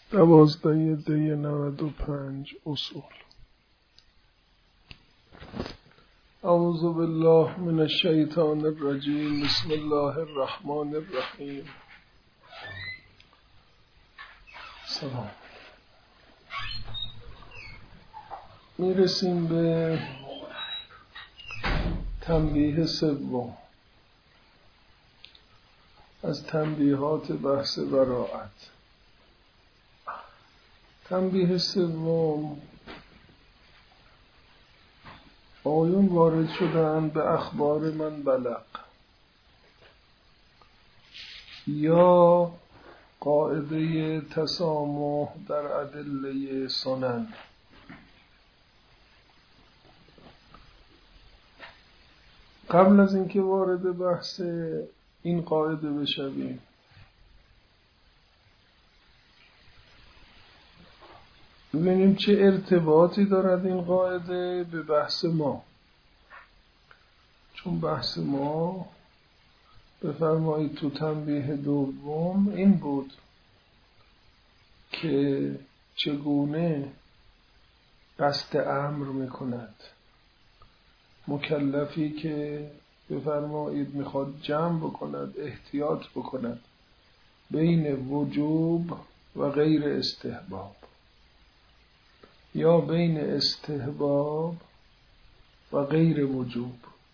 12 دی 95 اصول. اعوذ بالله من الشیطان الرجیم. بسم الله الرحمن الرحیم. سلام. میرسیم به تنبیه سوم از تنبیهات بحث براءت. تنبیه سوم، آیون وارد شدن به اخبار من بلغ یا قاعده تسامح در ادله سنن. قبل از اینکه وارد بحث این قاعده بشویم، ببینیم چه ارتباطی دارد این قاعده به بحث ما. چون بحث ما بفرمایید تو تنبیه دوم این بود که چگونه قصد امر میکند مکلفی که بفرمایید میخواد جمع بکند، احتیاط بکند بین وجوب و غیر استحباب یا بین استحباب و غیر وجوب.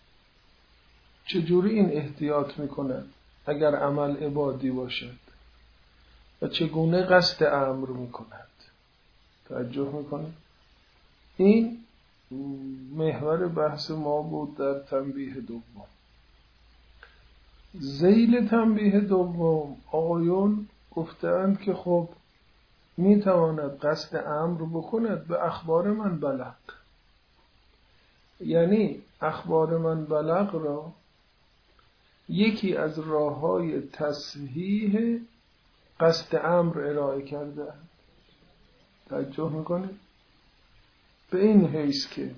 چجوری این احتیاط میکند اگر عمل عبادی باشد و چگونه قصد امر میکند؟ توجه میکنید؟ این محور بحث ما بود در تنبیه دوم. ذیل تنبیه دوم آقایون گفتند که خب میتواند قصد امر بکند به اخبار من بلغ، یعنی اخبار من بلغ را یکی از راه‌های تصحیح قصد امر ارائه کرده. توجه میکنید؟ به این حیث که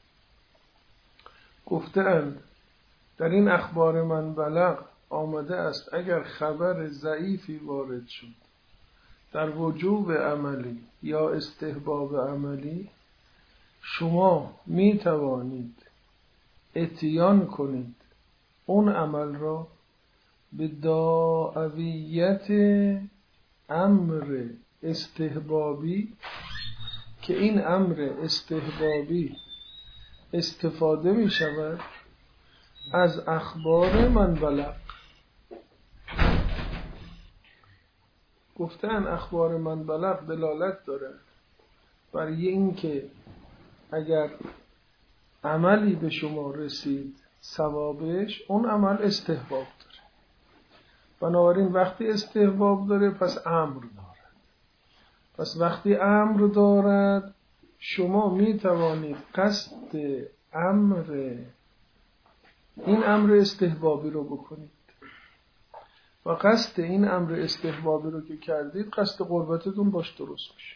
گفتند در این اخبار من بلغ آمده است اگر خبر ضعیفی وارد شد در وجوب عملی یا استحباب عملی، شما می توانید اتیان کنید اون عمل را به داعیت امر استحبابی که این امر استحبابی استفاده می شود از اخبار من بلغ. گفتن اخبار من بلغ دلالت داره برای اینکه اگر عملی به شما رسید ثوابش اون عمل استحباب داره، بنابراین وقتی استحباب داره پس امر دارد. پس وقتی امر دارد شما می توانید قصد این امر استحبابی رو بکنید و قصد این امر استحبابی رو که کردید قصد قربتتون باش درست میشه.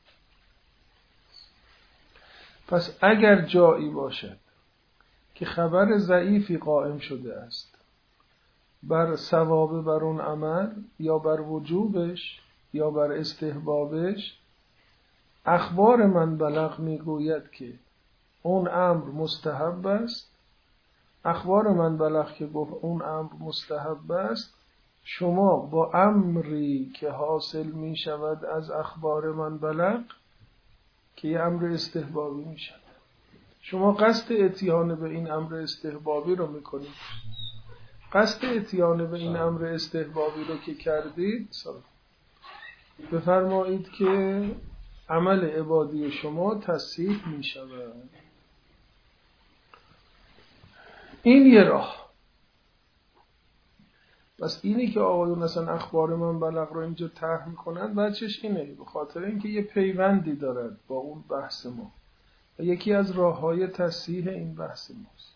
پس اگر جایی باشد که خبر ضعیفی قائم شده است بر ثواب بر اون عمل یا بر وجوبش یا بر استحبابش، اخبار من بلغ میگوید که اون امر مستحب است. اخبار من بلغ که گفت اون امر مستحب است، شما با امری که حاصل می شود از اخبار من بلغ که یه امر استحبابی می شود، شما قصد اتیان به این امر استحبابی رو می کنید. قصد اتیان به این امر استحبابی رو که کردید، بفرمایید که عمل عبادی شما تصحیح می شود. این یه راه. پس اینی که آقایون مثلا اخبار من بلغ رو اینجا طرح میکنن بچش اینه، به خاطر اینکه یه پیوندی دارد با اون بحث ما و یکی از راه‌های تصحیح این بحث ماست.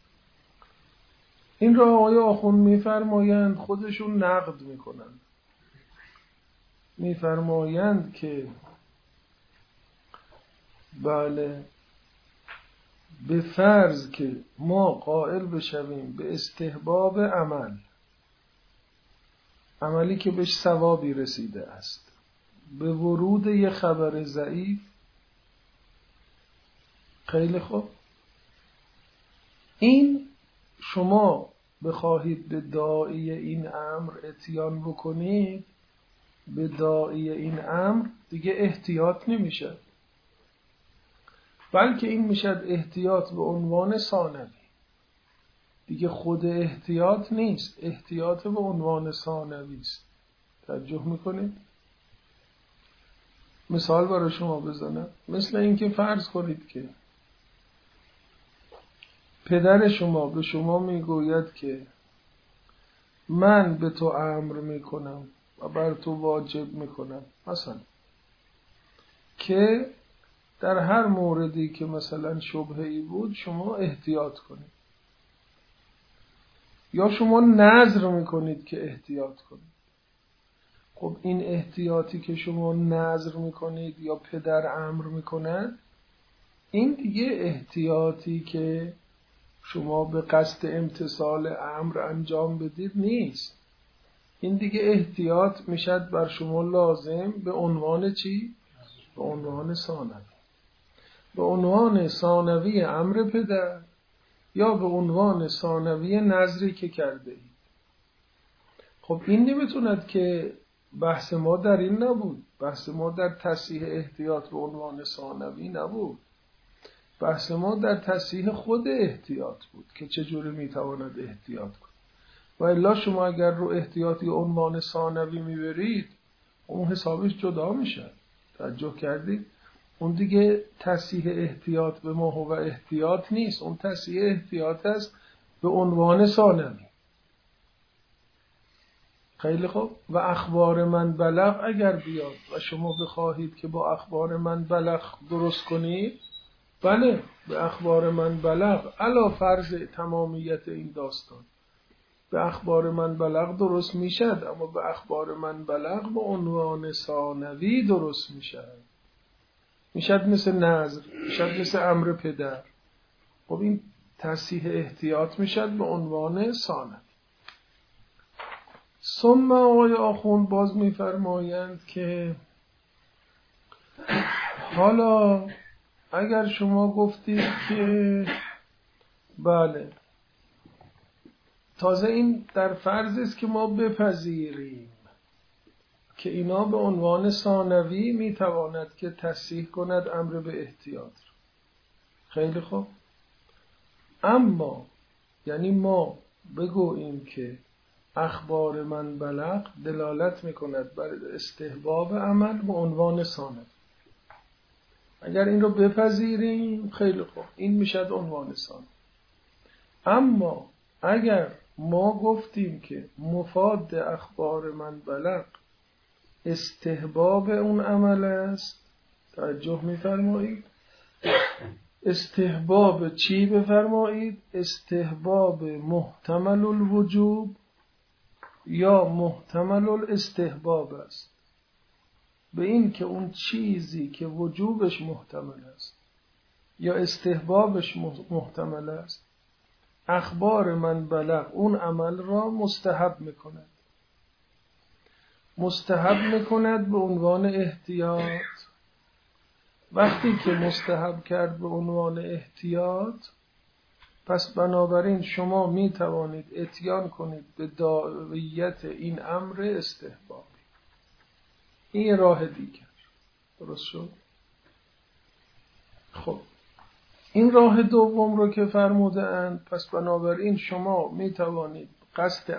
این راه آقای آخوند میفرمایند، خودشون نقد میکنن، میفرمایند که بله به فرض که ما قائل بشویم به استحباب عملی که بهش ثوابی رسیده است به ورود یه خبر ضعیف. خیلی خوب، این شما بخواهید به داعی این امر اتیان بکنید، به داعی این امر دیگه احتیاط نمیشه، بلکه این میشد احتیاط به عنوان ثانوی. دیگه خود احتیاط نیست، احتیاط به عنوان ثانوی است. توجه میکنید؟ مثال برای شما بزنم. مثل اینکه فرض کنید که پدر شما به شما میگوید که من به تو امر میکنم و بر تو واجب میکنم، مثلا که در هر موردی که مثلا شبهه‌ای بود شما احتیاط کنید، یا شما نذر میکنید که احتیاط کنید. خب این احتیاطی که شما نذر میکنید یا پدر امر میکند، این دیگه احتیاطی که شما به قصد امتثال امر انجام بدید نیست. این دیگه احتیاط میشد بر شما لازم به عنوان چی؟ به عنوان ثانوی. به عنوان ثانوی امر پدر یا به عنوان ثانوی نظری که کرده اید. خب این نمیتوند که بحث ما در این نبود. بحث ما در تصحیح احتیاط به عنوان ثانوی نبود. بحث ما در تصحیح خود احتیاط بود که چجوری میتواند احتیاط کنه. و الا شما اگر رو احتیاطی عنوان ثانوی میبرید، اون حسابش جدا میشه. توجه کردید؟ اون دیگه تصحیح احتیاط به ما هو احتیاط نیست، اون تصحیح احتیاط است به عنوان ثانوی. خیلی خوب. و اخبار من بلغ اگر بیاد و شما بخواهید که با اخبار من بلغ درست کنید، بله، به اخبار من بلغ علا فرض تمامیت این داستان به اخبار من بلغ درست میشد، اما به اخبار من بلغ به عنوان ثانوی درست میشد مثل نظر، میشد مثل امر پدر. خب این تصحیح احتیاط میشد به عنوان ثانوی. ثم آقای آخوند باز میفرمایند که حالا اگر شما گفتید که بله، تازه این در فرض است که ما بپذیریم که اینا به عنوان ثانوی میتواند که تصحیح کند امر به احتیاط. خیلی خوب. اما یعنی ما بگوییم که اخبار من بلغ دلالت میکند بر استحباب عمل به عنوان ثانوی. اگر این رو بپذیریم خیلی خوب، این میشد عنوان ثانوی. اما اگر ما گفتیم که مفاد اخبار من بلغ استحباب اون عمل است، توجه میفرمایید؟ استحباب چی بفرمایید؟ استحباب محتمل الوجوب یا محتمل الاستحباب است. به این که اون چیزی که وجوبش محتمل است یا استحبابش محتمل است، اخبار من بلغ اون عمل را مستحب میکند. مستحب میکند به عنوان احتیاط. وقتی که مستحب کرد به عنوان احتیاط، پس بنابراین شما می توانید اتیان کنید به داعیت این امر استحبابی. این راه دیگر. درست شد؟ خب این راه دوم رو که فرموده اند، پس بنابراین شما می توانید قصد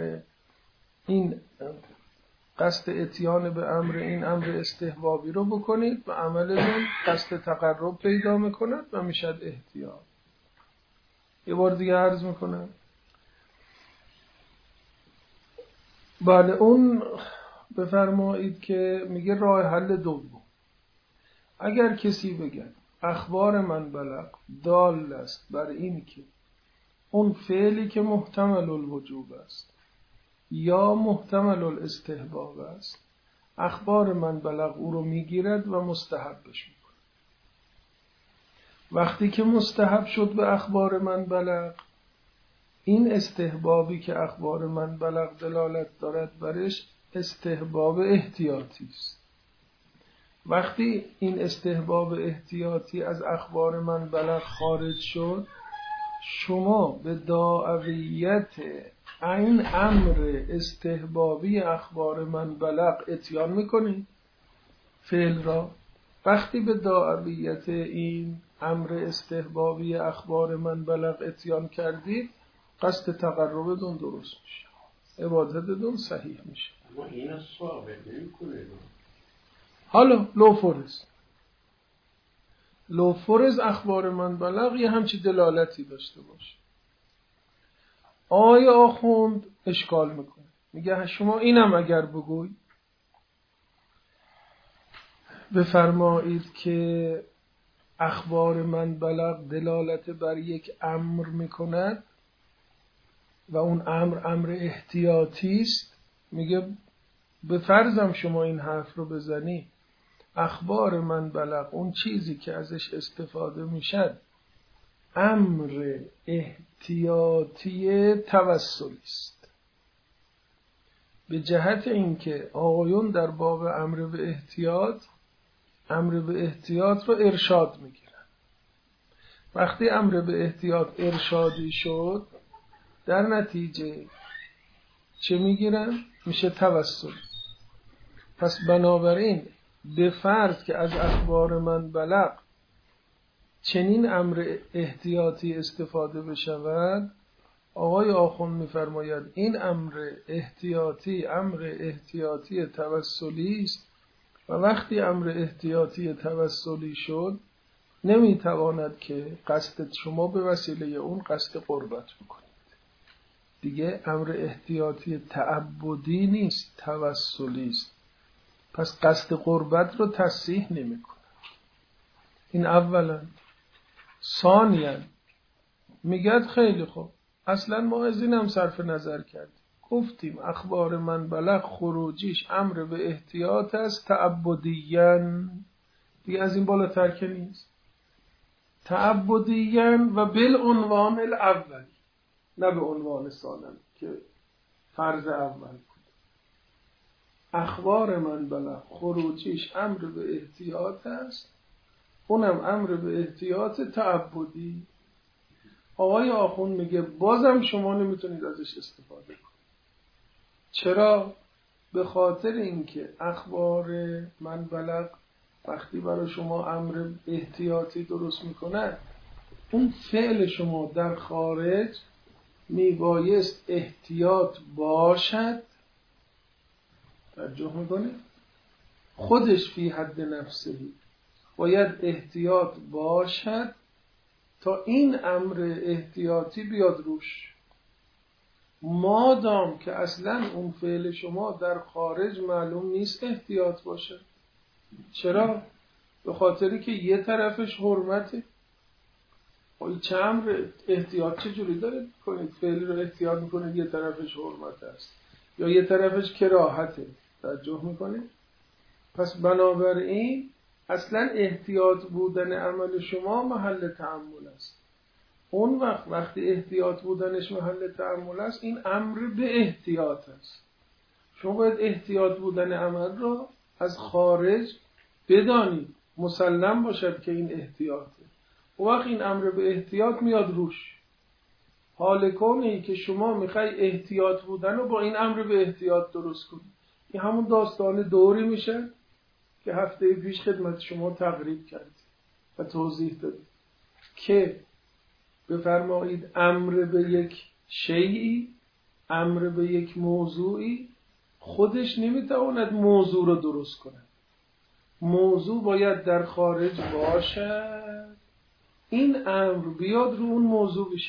اتیان به امر این امر استحبابی رو بکنید و عملتون قصد تقرب پیدا میکند و میشد احتیاط. یه بار دیگه عرض میکنم. بله، اون بفرمایید که میگه راه حل دوم. اگر کسی بگه اخبار من بلغ دال است بر این که اون فعلی که محتمل الوجوب است یا محتمل الاستحباب است، اخبار من بلغ او رو میگیرد و مستحبش میکنه. وقتی که مستحب شد به اخبار من بلغ، این استحبابی که اخبار من بلغ دلالت دارد برش استحباب احتیاطی است. وقتی این استحباب احتیاطی از اخبار من بلغ خارج شد، شما به داعیت این امر استحبابی اخبار من بلغ اتیان میکنید فعل را. وقتی به داعیت این امر استحبابی اخبار من بلغ اتیان کردید، قصد تقربتون درست میشه، عبادتتون صحیح میشه. اما این ثابت نمیکنه. حالا لو فرض اخبار من بلغ یه همچی دلالتی داشته باشه، آیا آخوند اشکال میکنه، میگه شما اینم اگر بگوی بفرمایید که اخبار من بلغ دلالت بر یک امر میکند و اون امر احتیاطی است، میگه به فرضم شما این حرف رو بزنی، اخبار من بلغ اون چیزی که ازش استفاده میشد امر احتیاطی توسلی است، به جهت اینکه آقایون در باب امر به احتیاط رو ارشاد میگیرن. وقتی امر به احتیاط ارشادی شد، در نتیجه چه میگیرن؟ میشه توسل. پس بنابراین به فرض که از اخبار من بلغ چنین امر احتیاطی استفاده بشود، آقای آخوند میفرماید این امر احتیاطی توسلی است و وقتی امر احتیاطی توسلی شد، نمیتواند که قصد شما به وسیله اون قصد قربت بکنید. دیگه امر احتیاطی تعبدی نیست، توسلی است. پس قصد قربت رو تصحیح نمیکنه. این اولا. ثانیا میگد خیلی خوب، اصلا ما از این هم صرف نظر کردیم، گفتیم اخبار من بلغ خروجیش امر به احتیاط است تعبدیاً، دیگه از این بالاتر که نیست، تعبدیاً و بالعنوان الاول، نه به عنوان ثانی که فرض اول بود. اخبار من بلغ خروجیش امر به احتیاط است، اونم امر به احتیاط تعبدی. آقای آخوند میگه بازم شما نمیتونید ازش استفاده کنید. چرا؟ به خاطر اینکه اخبار من بلغ وقتی برای شما امر احتیاطی درست میکنه، اون فعل شما در خارج میبایست احتیاط باشد. توجه میکنه؟ خودش فی حد نفسهی باید احتیاط باشد تا این امر احتیاطی بیاد روش. مادام که اصلا اون فعل شما در خارج معلوم نیست احتیاط باشه. چرا؟ به خاطری که یه طرفش حرمته. این چه امر احتیاط چه جوری داره کنید؟ فعلی رو احتیاط میکنید یه طرفش حرمت است یا یه طرفش کراهته. توجه میکنید؟ پس بنابراین اصلا احتیاط بودن عمل شما محل تأمل است. اون وقتی احتیاط بودنش محل تأمل است، این امر به احتیاط است. شما باید احتیاط بودن عمل را از خارج بدانید، مسلم باشد که این احتیاطه. و وقت این امر به احتیاط میاد روش. حال کونه که شما میخوای احتیاط بودن رو با این امر به احتیاط درست کنید. این همون داستان دوری میشه که هفته پیش خدمت شما تقریب کردیم و توضیح دادیم که بفرمایید امر به یک شیئی، امر به یک موضوعی خودش نمیتواند موضوع رو درست کنه. موضوع باید در خارج باشد، این امر بیاد رو اون موضوع بشه.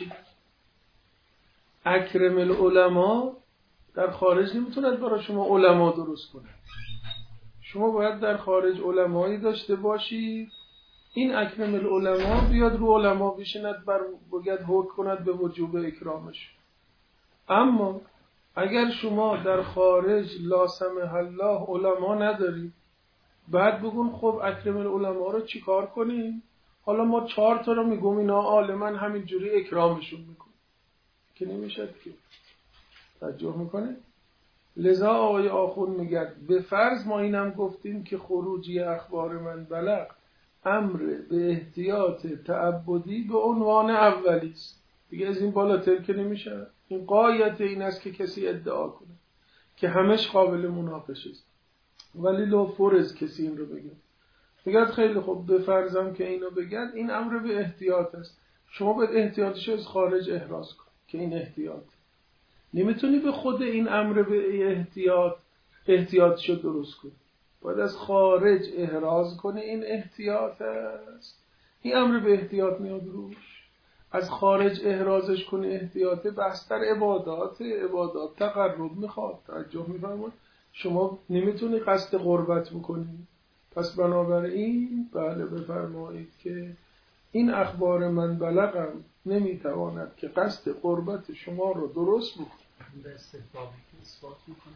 اکرم العلماء در خارج نمیتوند برای شما علما درست کنه. شما باید در خارج علمایی داشته باشید، این اکرم العلماء بیاد رو علما بشیند، باید حکم کند به وجوب اکرامش. اما اگر شما در خارج لا سمح الله علما ندارید، بعد بگون خب اکرم العلماء رو چی کار کنیم؟ حالا ما 4 تا رو میگم اینا عالمن همینجوری اکرامشون میکنیم که نمیشد که. توجه میکنه؟ لذا آقای آخوند میگه به فرض ما اینم گفتیم که خروجی اخبار من بلغ امر به احتیاط تعبدی به عنوان اولی است. دیگه از این بالاتر که نمیشه. این غایت این است که کسی ادعا کنه که همش قابل مناقشه است، ولی لو فرض کسی این رو بگه، میگه خیلی خوب به فرضم که اینو بگن این امر به احتیاط است، شما باید احتیاطش از خارج احراز کن که این احتیاط. نمیتونی به خود این امر به احتیاطشو درست کنی، باید از خارج احراز کنی این احتیاط است. این امر به احتیاط میاد روش، از خارج احرازش کنی احتیاط. بحث در عبادات تقرب میخواد. توجه میفرمایید؟ شما نمیتونی قصد قربت بکنی، پس بنابراین بله بفرمایید که این اخبار من بلغم نمیتواند که قصد قربت شما رو درست بکنه. به استحبابی که اثبات میکنه.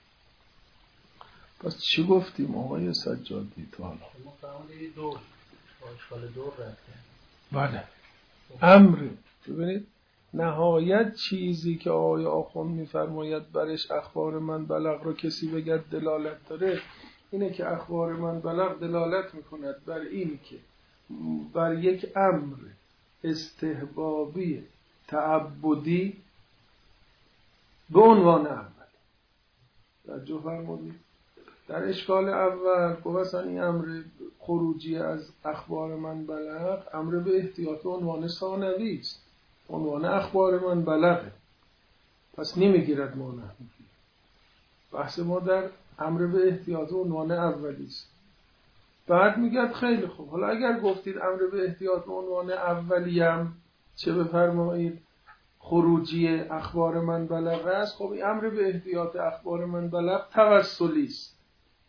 پس چی گفتیم آقای سجادی تا حالا؟ شما فرمودید دور با اشکال دور رفته. بله امر. ببینید نهایت چیزی که آقای آخوند میفرماید برش اخبار من بلغ رو کسی بگه دلالت داره، اینه که اخبار من بلغ دلالت میکند بر این که بر یک امر استحبابی تعبدی به عنوان اول. توجه فرمودید؟ در اشکال اول گفت این امر خروجی از اخبار من بلغ امر به احتیاط عنوان ثانوی است، عنوان اخبار من بلغه، پس نمیگیرد مانع. بحث ما در امر به احتیاط عنوان اولی است. بعد میگه خیلی خوب، حالا اگر گفتید امر به احتیاط عنوان اولیم چه بفرمایید خروجی اخبار من بلغ است، خب این امر به احتیاط اخبار من بلغ توسلی است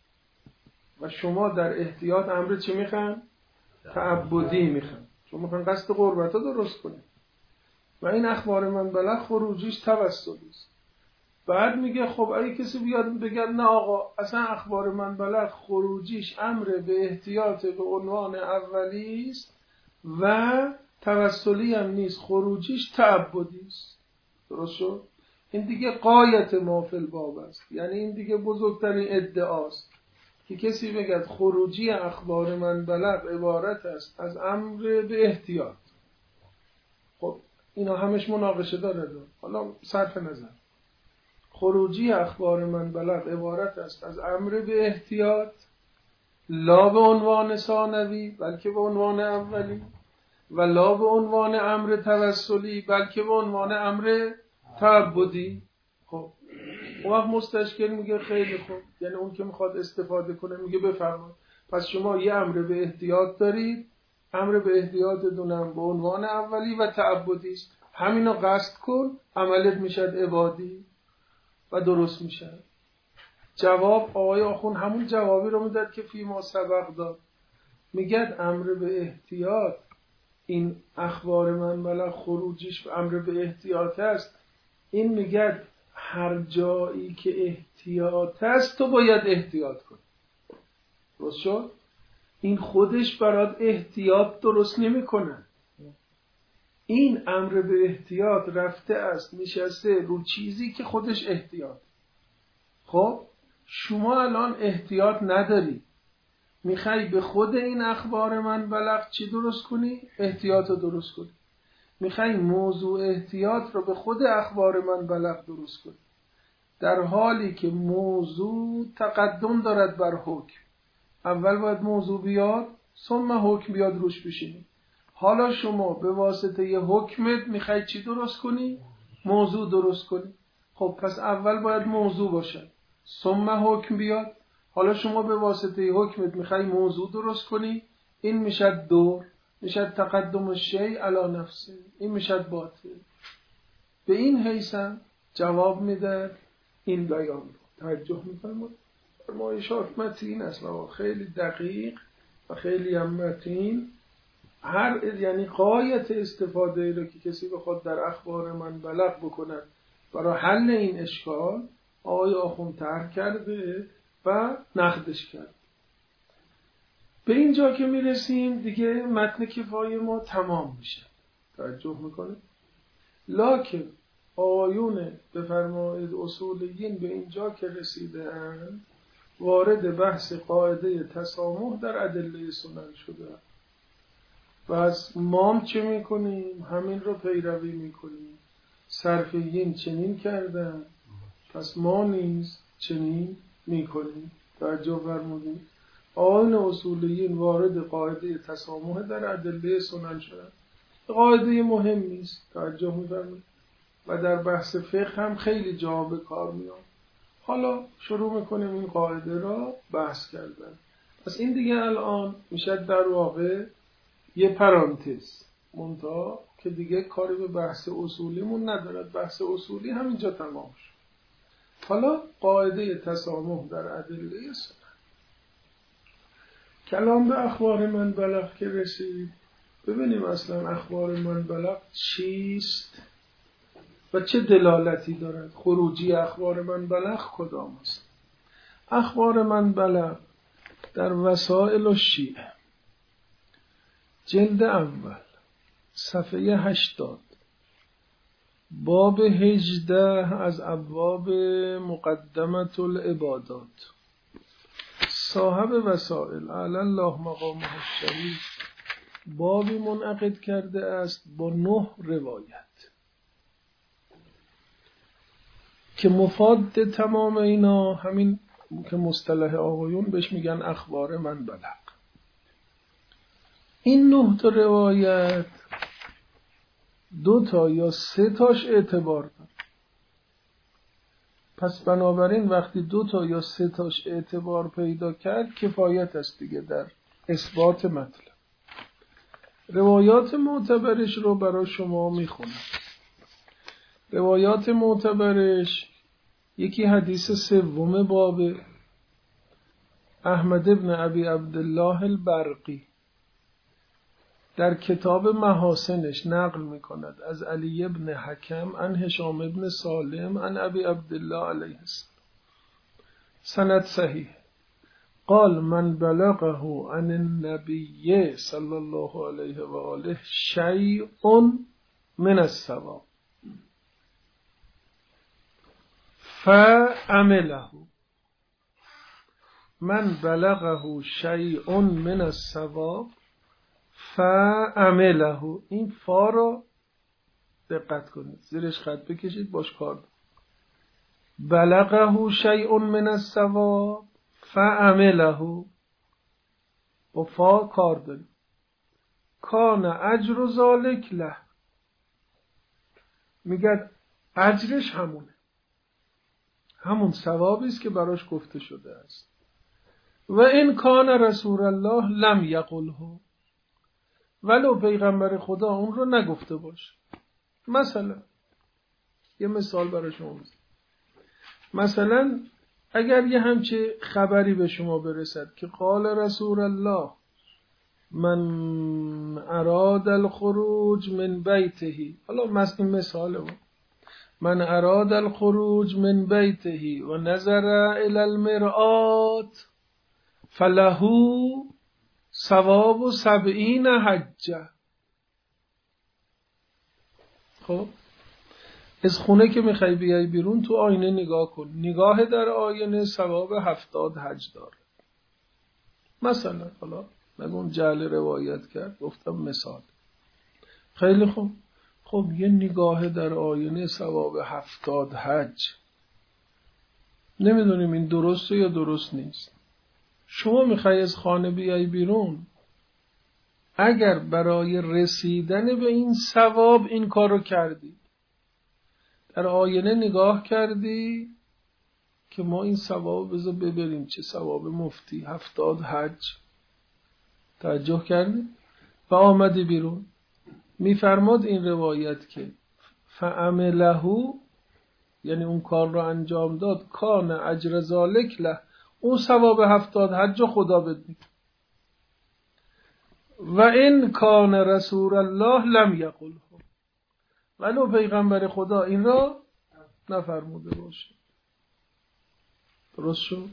و شما در احتیاط امر چی میخوان؟ تعبدی میخوان. شما میخوان قصد قربت رو درست کنید و این اخبار من بلغ خروجیش توسلی است. بعد میگه خب اگه کسی بیاد بگه نه آقا اصلا اخبار من بلغ خروجیش امر به احتیاط به عنوان اولی است و توسلی هم نیست، خروجیش تعبدی است. درست شد؟ این دیگه غایت ما فی الباب است، یعنی این دیگه بزرگترین ادعاست که کسی بگه خروجی اخبار من بلغ عبارت است از امر به احتیاط. خب اینا همش مناقشه داره. حالا صرف نظر خروجی اخبار من بلغ عبارت است از امر به احتیاط لا به عنوان ثانوی بلکه به عنوان اولی و لا به عنوان امر توسلی بلکه به عنوان امر تعبدی. خب اون وقت مستشکل میگه خیلی خوب، یعنی اون که میخواد استفاده کنه میگه بفرمایید پس شما یه امر به احتیاط دارید، امر به احتیاط دونم به عنوان اولی و تعبدی است، همینو قصد کن عملت میشد عبادی و درست میشه. جواب آقای آخوند همون جوابی رو میداد که فی ما سبق داد. میگه امر به احتیاط این اخبار من بلغ خروجیش به امر به احتیاط است. این میگه هر جایی که احتیاط است تو باید احتیاط کنی. درست شد؟ این خودش برات احتیاط درست نمیکنه. این امر به احتیاط رفته است نشسته رو چیزی که خودش احتیاط. خب شما الان احتیاط نداری، میخوای به خود این اخبار من بلغ چی درست کنی؟ احتیاط رو درست کنی. میخوای موضوع احتیاط رو به خود اخبار من بلغ درست کنی، در حالی که موضوع تقدم دارد بر حکم. اول باید موضوع بیاد ثم حکم بیاد روش بشینی. حالا شما به واسطه یه حکمت میخوای چی درست کنی؟ موضوع درست کنی. خب پس اول باید موضوع باشه ثم حکم بیاد. حالا شما به واسطه حکمت میخوای موضوع درست کنی، این میشه دور، میشه تقدم الشیء علی نفسه، این میشه باطل. به این حیثم جواب میده این بیان رو. توجه میفرمایید؟ فرمایشات متین است و خیلی دقیق و خیلی هم متین. یعنی غایت استفاده رو که کسی بخواد در اخبار من بلغ بکند برای حل این اشکال آقای آخوند طرح کرده و نقدش کرد. به اینجا که میرسیم دیگه متن کفایه ما تمام میشه. توجه میکنه؟ لکن آیون بفرمایید اصولیین به اینجا که رسیده اند وارد بحث قاعده تسامح در ادله سنن شده. و از ما چه میکنیم؟ همین رو پیروی میکنیم. صرفیین چنین کردن، پس ما نیز چنین میکنیم. توجه فرمودید؟ آیون اصولیین وارد قاعده تسامح در ادله سنن شدن. قاعده مهم نیست، توجه می‌فرمایید، و در بحث فقه هم خیلی جا به کار میاد. حالا شروع میکنیم این قاعده را بحث کردن. پس این دیگه الان میشه در واقع یه پرانتز منتها که دیگه کاری به بحث اصولیمون ندارد. بحث اصولی همینجا تمام شد. حالا قاعده تسامح در ادله سنن. کلام به اخبار من بلغ که رسید، ببینیم اصلا اخبار من بلغ چیست و چه دلالتی دارد. خروجی اخبار من بلغ کدام است؟ اخبار من بلغ در وسائل الشیعه جلد اول صفحه 80 باب 18 از ابواب مقدمة العبادات، صاحب وسائل اعلی الله مقامه الشریف بابی منعقد کرده است با 9 روایت که مفاد تمام اینا همین که مصطلح آقایون بهش میگن اخبار من بلغ. این 9 تا روایت 2 تا یا 3 تاش اعتبار داره. پس بنابراین وقتی 2 تا یا 3 تاش اعتبار پیدا کرد کفایت است دیگه در اثبات مطلب. روایات معتبرش رو برای شما میخونم. روایات معتبرش یکی حدیث سوم باب احمد ابن ابی عبدالله البرقی در کتاب محاسنش نقل میکند از علی ابن حکم عن هشام ابن سالم عن ابی عبدالله علیه السلام، سند صحیح. قال من بلغه عن النبی صلی الله علیه و آله شیء من الثواب فعمله. من بلغه شیء من الثواب فعمله. این فا رو دقت کنید، زیرش خط بکشید باش کار. بلغه شیء من الثواب فعمله، با فا کار داریم. کان اجر ذالک له، میگه اجرش همونه، همون ثوابی است که براش گفته شده است. و این کان رسول الله لم یقله، ولو پیغمبر خدا اون رو نگفته باشه. مثلا یه مثال برای شما میزنم. مثلا اگر یه همچه خبری به شما برسد که قال رسول الله من اراد الخروج من بیته، حالا این مثاله، من اراد الخروج من بیته و نظر الى المرآة فله ثواب 70 حجه. خب از خونه که میخوای بیای بیرون تو آینه نگاه کن، نگاه در آینه ثواب 70 حج داره. مثلا حالا نگون جعل روایت کرد، گفتم مثال. خیلی خوب، خب یه نگاه در آینه ثواب 70 حج، نمیدونیم این درسته یا درست نیست. شما میخوای از خانه بیای بیرون، اگر برای رسیدن به این ثواب این کارو کردی، در آینه نگاه کردی که ما این ثواب بذار ببریم، چه ثواب مفتی 70 حج، توجه کردی و آمدی بیرون، میفرماد این روایت که فعمله، یعنی اون کار رو انجام داد، کان اجر ذالک له، اون ثواب 70 حج خدا بدید. و این کان رسول الله لم یقله، ولو پیغمبر خدا این را نفرموده باشه. درست شد؟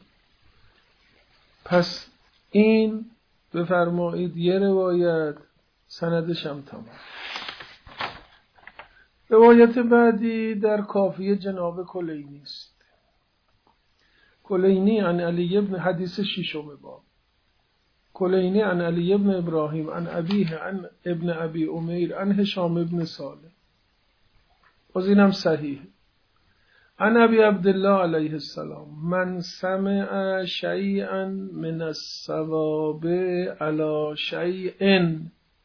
پس این بفرمایید یه روایت، سندش هم تمام. روایت بعدی در کافی جناب کلینی است. کلینی عن علی ابن حدیث ششم باب. کلینی عن علی ابن ابراهیم عن ابیه عن ابن ابی امیر عن هشام ابن صالح. باز اینم صحیح. عن ابی عبدالله علیه السلام من سمع شیئا من الثواب علی شیء،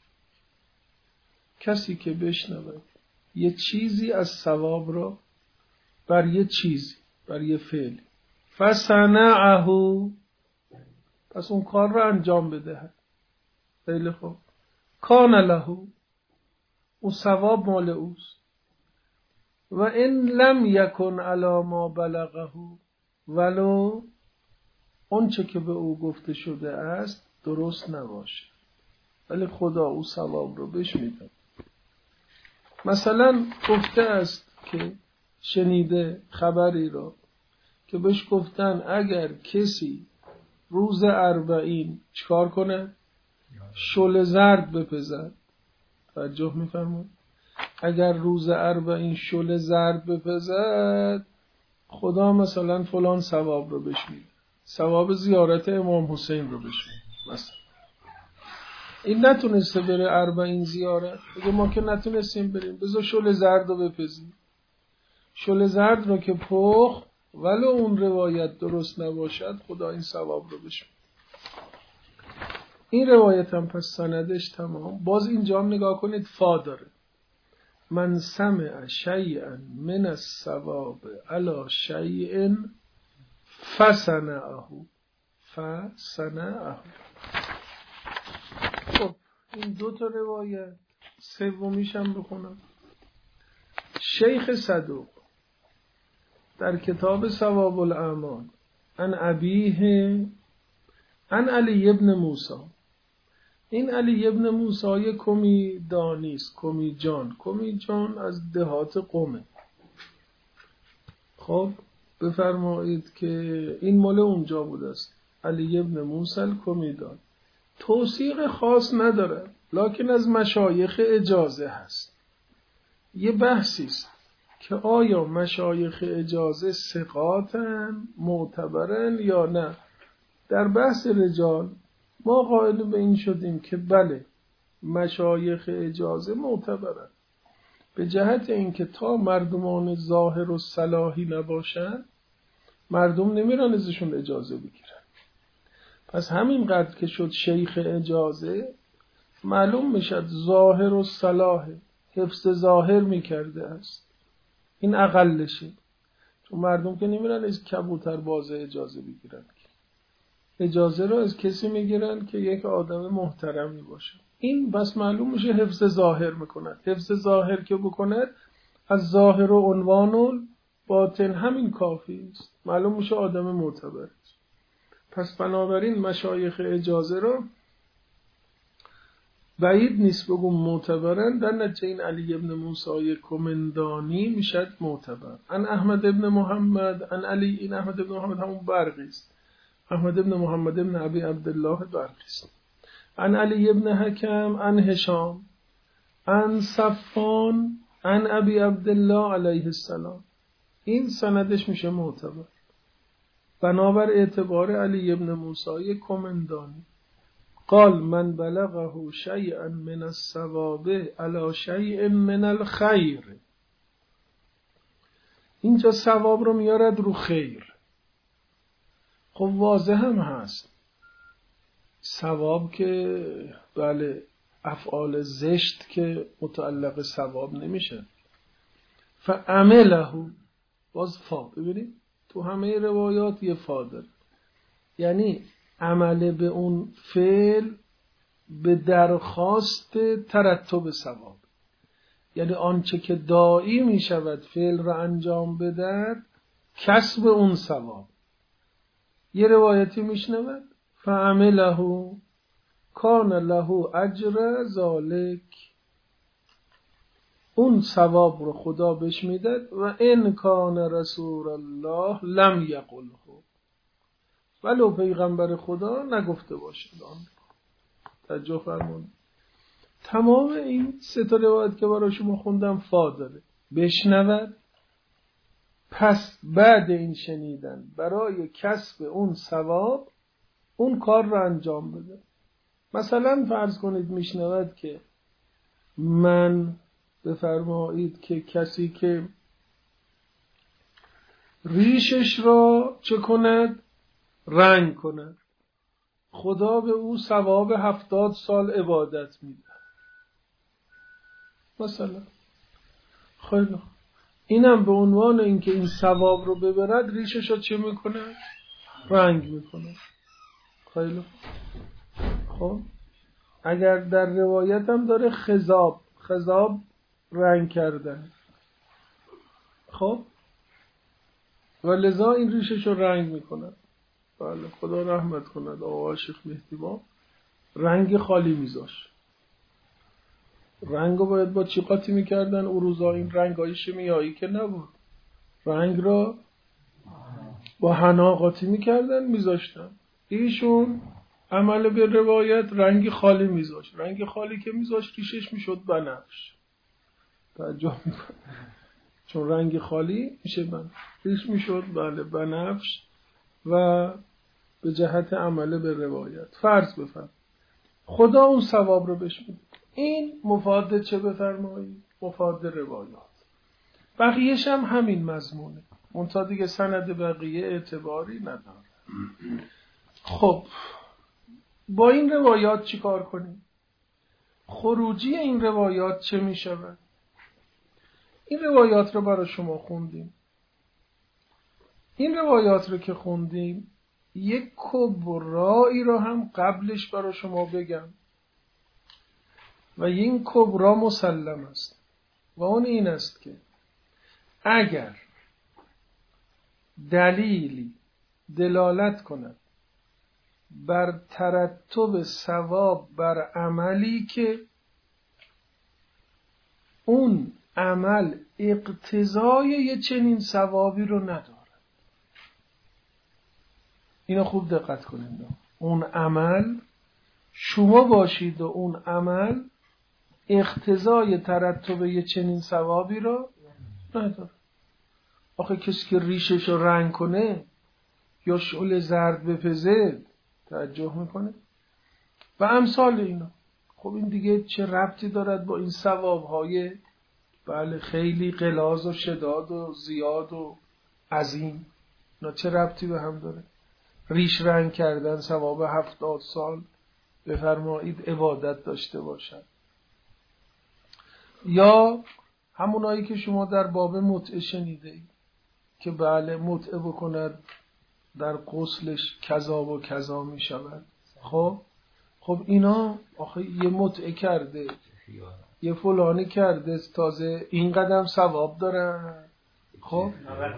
کسی که بشنود یه چیزی از ثواب را بر یه چیزی، بر یه فعلی، فصنعه، پس اون کار را انجام بده، خیلی خوب، کان له، اون ثواب مال اوست، و ان لم یکن علی ما بلغه، ولو اون چه که به او گفته شده است درست نباشه، ولی خدا او ثواب رو بهش میده. مثلا گفته است که شنیده خبری رو که بهش گفتن اگر کسی روز 40 چیکار کنه؟ شل زرد بپزد. توجه میفرمون؟ اگر روز 40 شل زرد بپزد، خدا مثلا فلان ثواب رو بهش میده، ثواب زیارت امام حسین رو بهش میده. مثلا این نتونسته بره 40 زیارت، بگه ما که نتونستیم بریم، بذار شل زرد رو بپزیم. شل زرد رو که پخت، ولو اون روایت درست نباشد، خدا این ثواب رو بشه. این روایت هم پس سندش تمام. باز اینجا هم نگاه کنید، فا داره. من سمع شیئا من الثواب علی شیء فصنعه. خب این دو تا روایت، سومیش هم بخونم. شیخ صدوق در کتاب ثواب الاعمال عن ابیه عن علی ابن موسی. این علی ابن موسی یک کمیدانی است، کمیجان از دهات قومه. خب بفرمایید که این مال اونجا بود است، علی ابن موسی کمیدان. توثیق خاص نداره، لکن از مشایخ اجازه هست. یه بحثی است که آیا مشایخ اجازه ثقاتن، معتبرن یا نه. در بحث رجال ما قائل به این شدیم که بله، مشایخ اجازه معتبرن، به جهت اینکه تا مردمان ظاهر و صلاحی نباشن مردم نمیرن ازشون اجازه بگیرن. پس همینقدر که شد شیخ اجازه، معلوم میشد ظاهر و صلاح، حفظ ظاهر میکرده است. این اقلشه، چون مردم که نمیرن از کبوتر باز اجازه بگیرن. اجازه رو از کسی میگیرن که یک آدم محترمی باشه. این بس معلوم میشه حفظ ظاهر میکند. حفظ ظاهر که بکند، از ظاهر و عنوان باطن همین کافی است، معلوم میشه آدم معتبر است. پس بنابراین مشایخ اجازه رو بعید نیست بگم معتبرن. در نتیجه این علی ابن موسی کمندانی میشد معتبر. ان احمد ابن محمد ان علی، این احمد ابن محمد همون برقی است، احمد ابن محمد ابن ابی عبدالله برقی است. ان علی ابن حکم ان هشام ان صفان ان ابی عبدالله علیه السلام. این سندش میشه معتبر بنابر اعتبار علی ابن موسی کمندانی. قال من بلغه شیئا من الثواب علی شیء من الخیر. اینجا ثواب رو میارد رو خیر. خب واضح هم هست ثواب که بله، افعال زشت که متعلق ثواب نمیشه. فعمله، باز فا، ببینید تو همه روایات یه فا داره، یعنی عمل به اون فعل به درخواست ترتب ثواب، یعنی آنچه که داعی می شود فعل را انجام بدهد کسب اون ثواب. یه روایتی میشنود فعمله کان له اجر ذالک، اون ثواب رو خدا بهش میداد. و ان کان رسول الله لم یقله، ولو پیغمبر خدا نگفته باشد آن. توجه فرمایید. تمام این سه تا روایت که برای شما خوندم فا داره. بشنود، پس بعد این شنیدن برای کسب اون ثواب اون کار رو انجام بده. مثلا فرض کنید میشنود که من بفرمایید که کسی که ریشش را چه کند؟ رنگ کند، خدا به او ثواب 70 سال عبادت میده مثلا. خیلی اینم به عنوان اینکه این ثواب رو ببرد ریشش رو چه میکنه؟ رنگ میکنه. خیلی خب اگر در روایت هم داره خضاب رنگ کردن، خب و لذا این ریشش رو رنگ میکنه. بله خدا رحمت کند آقا شیخ مهدی با رنگ خالی میذاش. رنگ رو باید با چی قاطی میکردن؟ او روزا این رنگ های شیمیایی که نبود، رنگ را با حنا قاطی میکردن میذاشتن. ایشون عمل به روایت رنگ خالی میذاشت. رنگ خالی که میذاشت ریشش میشد بنفش. توجه میکنه چون رنگ خالی میشه ریش میشد بله بنفش و به جهت عمل به روایت فرض بفرم خدا اون ثواب رو بهش میده. این مفاد چه بفرمایید؟ مفاد روایات. بقیهش هم همین مضمونه، منتها دیگه سند بقیه اعتباری نداره. خب با این روایات چی کار کنیم؟ خروجی این روایات چه می شود؟ این روایات رو برای شما خوندیم. این روایات رو که خوندیم یک کبرایی رو هم قبلش برای شما بگم و این کبرا مسلم است و اون این است که اگر دلیلی دلالت کند بر ترتب ثواب بر عملی که اون عمل اقتضای یه چنین ثوابی رو نداره، اینو خوب دقت کنید. اون عمل شما باشید و اون عمل اقتضای ترتب یه چنین ثوابی رو نداره. آخه کسی که ریشش رو رنگ کنه یا شعله زرد بپزه توجه میکنه و امثال اینا، خب این دیگه چه ربطی دارد با این ثوابهای بله خیلی غلاظ و شداد و زیاد و عظیم؟ اینا چه ربطی به هم داره؟ ریش رنگ کردن ثواب 70 سال بفرمایید عبادت داشته باشد. یا همونایی که شما در باب متعه شنیده اید که بله متعه بکند در غسلش کذا و کذا می شود. خب اینا آخه یه متعه کرده یه فلانی کرده تازه این قدم ثواب دارن. خب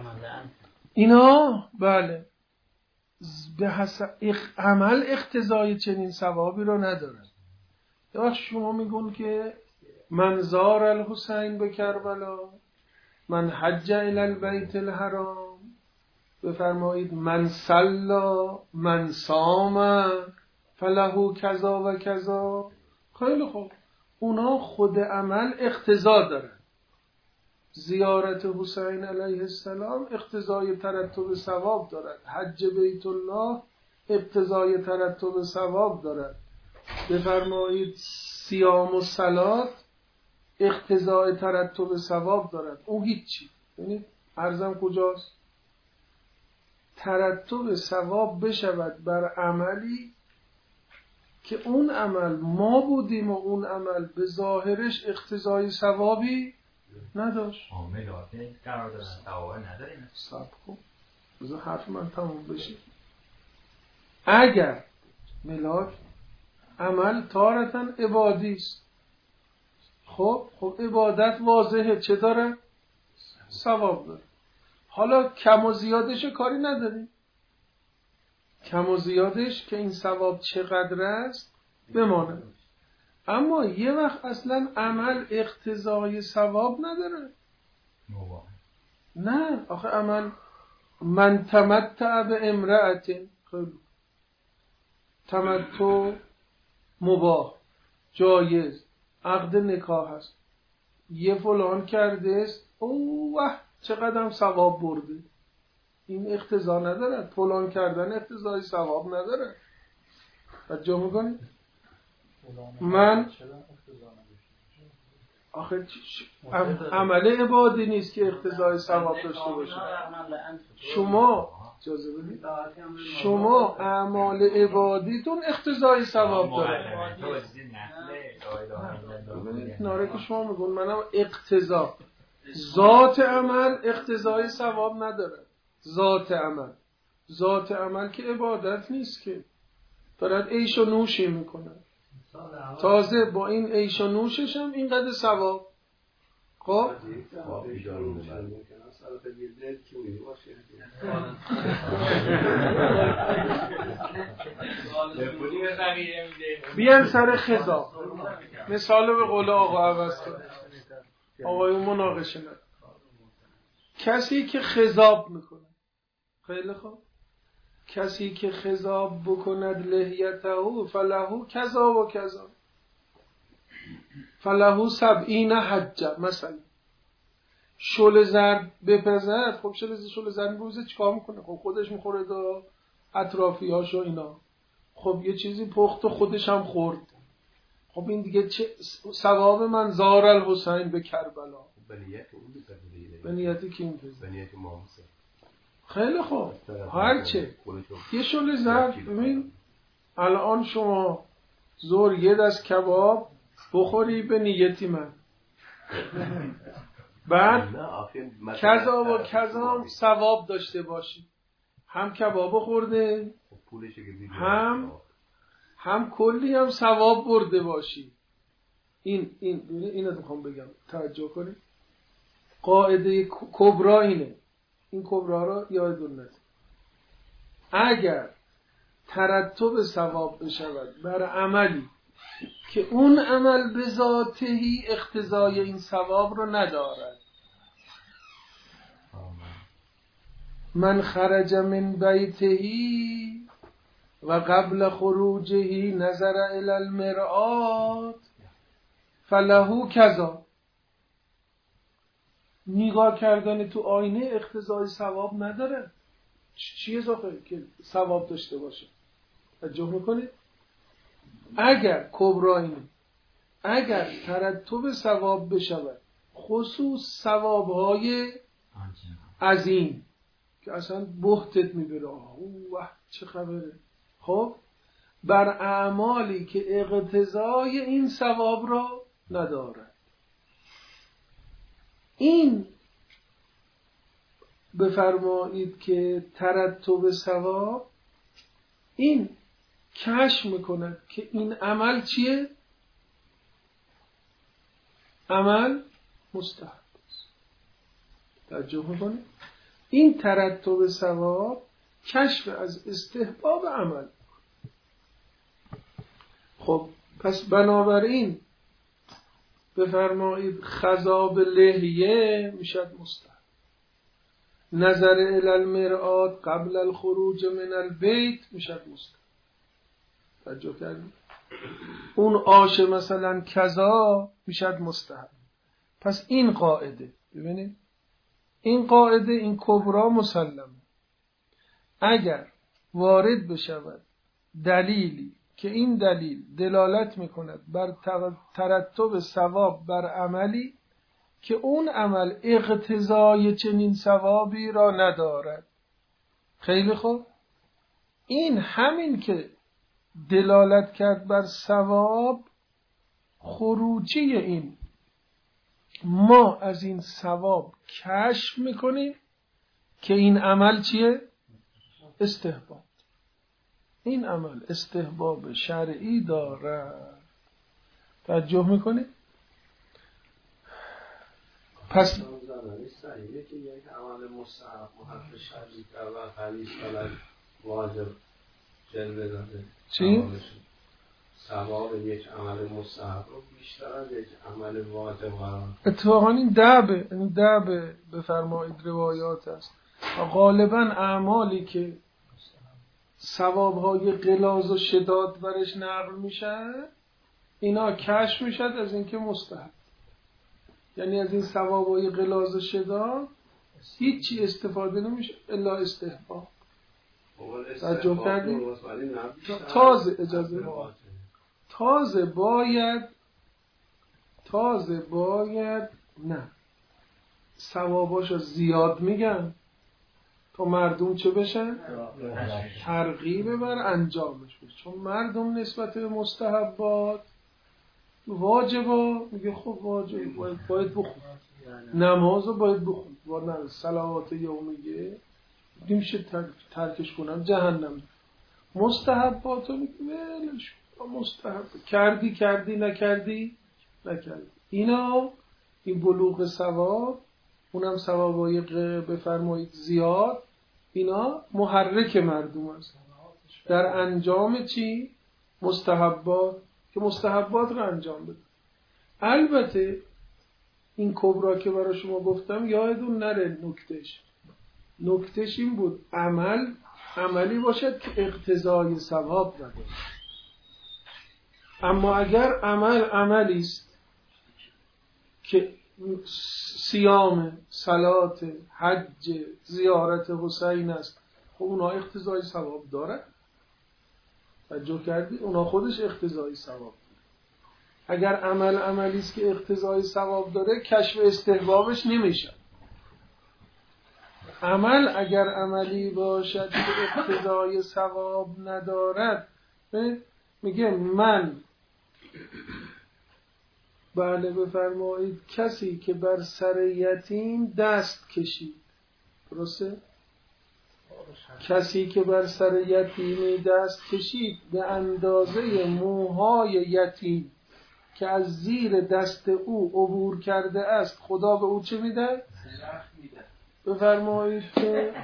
اینا بله به حسب عمل اقتضای چنین ثوابی رو ندارن. یه وقت شما میگون که من زار الحسین به کربلا، من حج الی البیت الحرام، بفرمایید من صلا من صام فله کذا و کذا. خیلی خوب اونا خود عمل اقتضا دارن. زیارت حسین علیه السلام اقتضای ترتب ثواب دارد، حج بیت الله اقتضای ترتب ثواب دارد، بفرمایید صیام و صلات اقتضای ترتب ثواب دارد. اون هیچی. ببینید عرضم کجاست؟ ترتب ثواب بشود بر عملی که اون عمل ما بودیم و اون عمل به ظاهرش اقتضای ثوابی نداشت. ملاکه قرار دارن ثواب نداریم. صبر کن بذار حرف من تموم بشه. اگر ملاک عمل تارتاً عبادی است، خب عبادت واضحه چه داره؟ ثواب داره. حالا کم و زیادش کاری نداریم، کم و زیادش که این ثواب چقدر است بمانه. اما یه وقت اصلا عمل اقتضای ثواب نداره. نه آخه عمل من تمتع به امرأت، تمتع مباح جایز عقد نکاح هست، یه فلان کرده است اوه چقدر ثواب برده. این اقتضا ندارد. فلان کردن اقتضای ثواب ندارد. توجه میکنید؟ من آخه عمل عبادی نیست که اقتضای ثواب داشته باشه. شما اعمال عبادیتون اقتضای ثواب داره. ناره که شما میگون منم اقتضا، ذات عمل اقتضای ثواب نداره. ذات عمل که عبادت نیست که، دارد عیش و نوشی میکنه. تازه با این عیش و نوشش هم اینقدر ثواب. خب بیان سر خضاب. مثال به قول آقا عوض کنه. آقای مناقشه نه. کسی که خضاب میکنه، خیلی خوب، کسی که خضاب بکند لحیته فله کذا و کذا فله 70 حجه. مثلا شل زرد بپزد، خب شل زرد روزه چیکار میکنه؟ خب خودش میخوره دا اطرافیاش و اینا. خب یه چیزی پخت و خودش هم خورد. خب این دیگه چه ثواب من زار الحسین به کربلا. به نیتی که این بزن خیلی خوب هرچه یه شل زرد. ببین الان شما زور یه دست کباب بخوری به نیتی من، بعد کذا و کذا ثواب داشته باشی، هم کباب خورده هم کلی هم ثواب برده باشی. اینو میخوام بگم، توجه کنید. قاعده کبرا اینه. این کبرا رو یادتون نره. اگر ترتب ثواب بشود بر عملی که اون عمل به ذاتهی اقتضای این ثواب رو ندارد، من خرج من بیتهی و قبل خروجه نظر الی المرآت فله کذا. نگاه کردن تو آینه اقتضای ثواب نداره. چی اضافه که ثواب داشته باشه؟ توجه میکنید؟ اگر کبرا اینه، اگر ترتب ثواب بشود، خصوص ثوابهای عظیم که اصلا بهتت میبره، اوه چه خبره، خب بر اعمالی که اقتضای این ثواب را ندارد، این بفرمایید که ترتب ثواب این کشف میکند که این عمل چیه؟ عمل مستحب است. توجه میکنید؟ این ترتب ثواب کشف از استحباب عمل. خب پس بنابراین بفرمایید خضاب لحیه میشد مستحب. نظر الی المرآت قبل الخروج من البیت میشد مستحب. توجه کردید؟ اون آش مثلا کذا میشد مستحب. پس این قاعده، ببینید این قاعده، این کبرا مسلمه. اگر وارد بشود دلیلی که این دلیل دلالت میکند بر ترتب ثواب بر عملی که اون عمل اقتضای چنین ثوابی را ندارد، خیلی خوب، این همین که دلالت کرد بر ثواب، خروجی این ما از این ثواب کشف میکنیم که این عمل چیه؟ استحباب. این عمل استحباب شرعی دارد. توجه میکنید؟ پس صحیحه که یک عمل مستحب محل شرعی و خلیص طلب واجب جلوه داده. چی؟ ثواب یک عمل مستحب رو بیشتر از یک عمل واجب قرار. اتفاقا این دعبه بفرمایید روایات است. غالبا اعمالی که ثوابهای غلاظ و شداد برش نقل میشه اینا کشف میشد از اینکه مستحب. یعنی از این ثوابای غلاظ شداد هیچی استفاده نمیشه الا استحباب. توجه کردی؟ تازه اجازه تازه باید نه ثواباشو زیاد میگن تا مردم چه بشن؟ ترغیب بر انجامش بشه. چون مردم نسبت به مستحبات واجبا میگه خب واجب باید بخون، نمازو باید بخون و نه صلوات یومیه نمیشه ترکش کنم جهنم. مستحباتو میگه ولش مستحب کردی نکردی اینا این بلوغ ثواب اونم ثوابای بفرمایید زیاد اینا محرک مردم است در انجام چی؟ مستحبات که مستحبات رو انجام بده. البته این کبرا که برای شما گفتم یادتون نره نکتهش این بود عملی باشد که اقتضای ثواب نداره. اما اگر عملی است که صیام، صلات، حج، زیارت حسین است خب اونا اقتضای ثواب داره. توجه کردی؟ اونا خودش اقتضای ثواب داره. اگر عملی است که اقتضای ثواب داره کشف استحبابش نمیشه. عمل اگر عملی باشد که اقتضای ثواب ندارد میگه من بله بفرمایید کسی که بر سر یتیم دست کشید، درسته؟ کسی که بر سر یتیمی دست کشید به اندازه موهای یتیم که از زیر دست او عبور کرده است خدا به او چه میده؟ بفرمایید که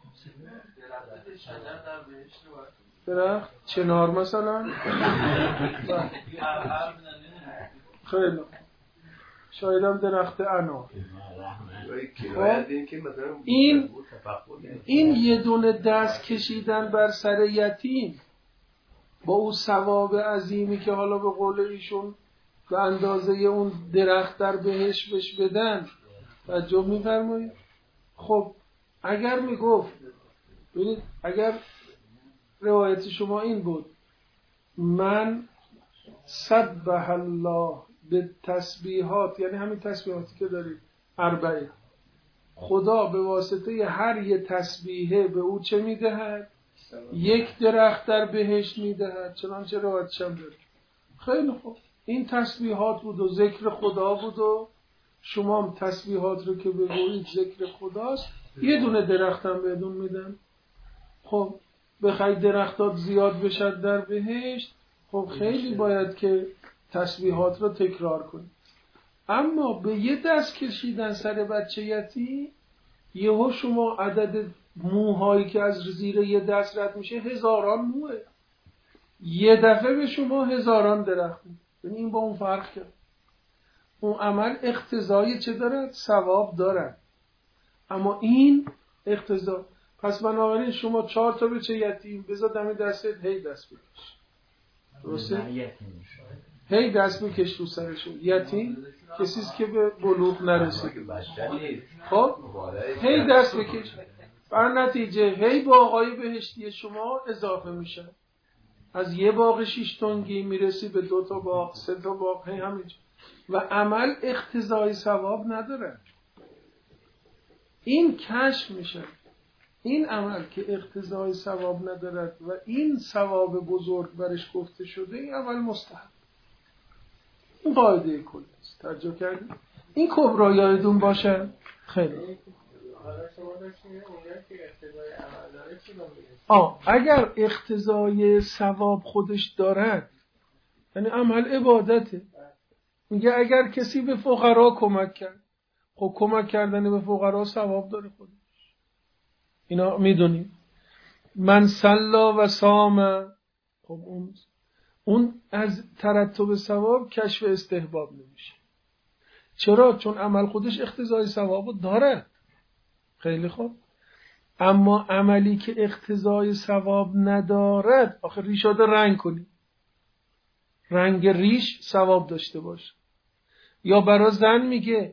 درخت چنار مثلا خیلی شایدم درخت انار. این یه دونه دست کشیدن بر سر یتیم با اون ثواب عظیمی که حالا به قول ایشون به اندازه اون درخت در بهشت بهش بدن توجه می‌فرمایید. خب اگر میگفت ببینید اگر روایت شما این بود من سبح الله به تسبیحات، یعنی همین تسبیحاتی که دارید 40 خدا به واسطه هر یه تسبیحه به او چه میدهد؟ 1 درخت در بهشت میدهد. چنانچه روایتش هم دارید. خیلی خوب این تسبیحات بود و ذکر خدا بود و شما هم تسبیحات رو که بگویید ذکر خداست. یه دونه درخت هم بهتون میدن. خب بخواید درختات زیاد بشد در بهشت خب خیلی باید که تسبیحات رو تکرار کنید. اما به یه دست کشیدن سر بچه یتیم یهو شما عدد موهایی که از زیر یه دست رد میشه 1000 موه، یه دفعه به شما 1000 درخت. یعنی این با اون فرق کرد. اون عمل اقتضای چه دارد؟ ثواب دارد. اما این اقتضا. پس بنابراین شما 4 تا بچه یتیم بذار دم دستت هی دست بکش. درسته؟ هی دست بکش رو سرشون. یتیم کسیست که به بلوغ نرسید. خب هی دست بکش. بر نتیجه هی باغای بهشتی شما اضافه میشه. از یه باغ 6 تنگی میرسی به 2 تا باغ 3 تا باغ هی همینجا. و عمل اقتضای ثواب نداره. این کشف میشه. این عمل که اقتضای ثواب ندارد و این ثواب بزرگ برش گفته شده این عمل مستحب. این قاعده کلی است. توجه کردید؟ این کبرا یادتون باشه. خیلی. اگر اقتضای ثواب خودش دارد یعنی عمل عبادته. میگه اگر کسی به فقرا کمک کرد خب کمک کردن به فقرا ثواب داره خودش. اینا میدونیم. من صلا و صام خب اون از ترتب ثواب کشف استحباب نمیشه. چرا؟ چون عمل خودش اقتضای ثواب داره. خیلی خوب. اما عملی که اقتضای ثواب ندارد آخه ریشاده رنگ کنی. رنگ ریش ثواب داشته باشه. یا برای زن میگه